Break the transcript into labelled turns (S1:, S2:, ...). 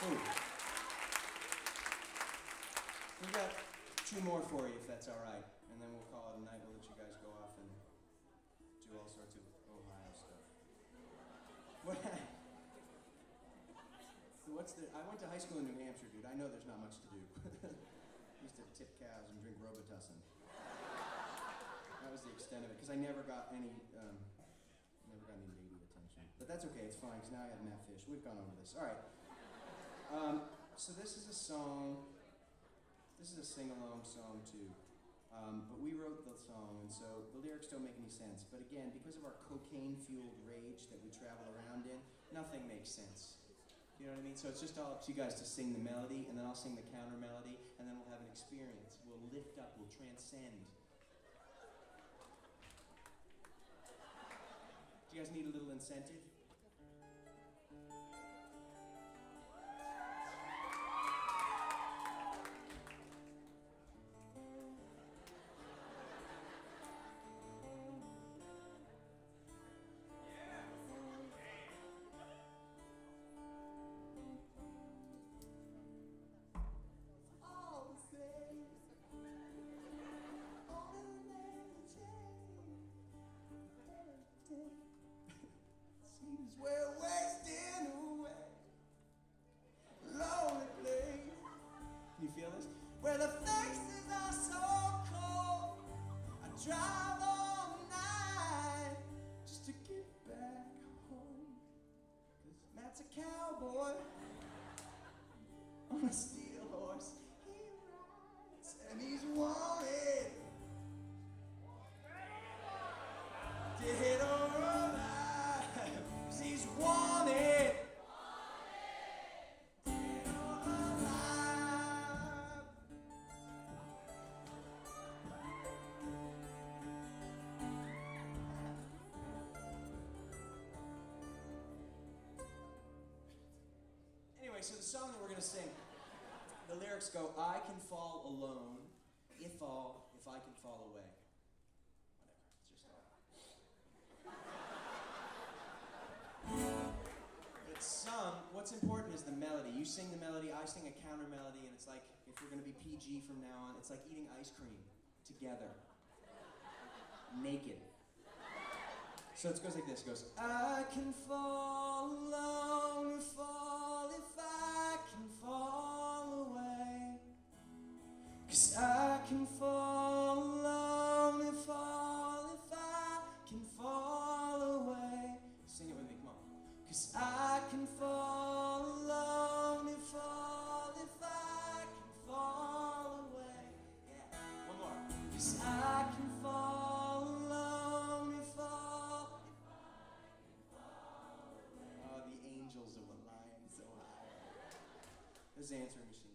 S1: Ooh. We've got two more for you, if that's all right, and then we'll call it a night. We'll let you guys go off and do all sorts of Ohio stuff. I went to high school in New Hampshire, dude. I know there's not much to do. I used to tip cows and drink Robitussin. That was the extent of it, because I never got any lady attention. But that's okay, it's fine, because now I have Matt Fish. We've gone over this. All right. So this is a song. This is a sing-along song, too. But we wrote the song, and so the lyrics don't make any sense. But again, because of our cocaine-fueled rage that we travel around in, nothing makes sense. You know what I mean? So it's just all up to you guys to sing the melody, and then I'll sing the counter melody, and then we'll have an experience. We'll lift up, we'll transcend. Do you guys need a little incentive? Seems we're wasting away. Lonely place. Can you feel this? Where the faces are so cold. I drive all night just to get back home. 'Cause Matt's a cowboy on a steel horse. He rides and he's wanted. Dead or alive, 'cause he's wanted. Dead or alive. Anyway, so the song that we're gonna sing, the lyrics go, I can fall alone, if I can fall away. Whatever, it's just all. It's sung. What's important is the melody. You sing the melody, I sing a counter melody, and it's like, if we're gonna be PG from now on, it's like eating ice cream together, naked. So it goes like this. It goes, I can fall alone, fall if I can fall away. 'Cause I can fall alone, fall if I can fall away. Sing it with me, come on. 'Cause I can fall alone, fall if I can fall away. Yeah, one more. 'Cause I can fall alone, fall if I can fall away. Oh, the angels are flying so high. This is Answering Machine.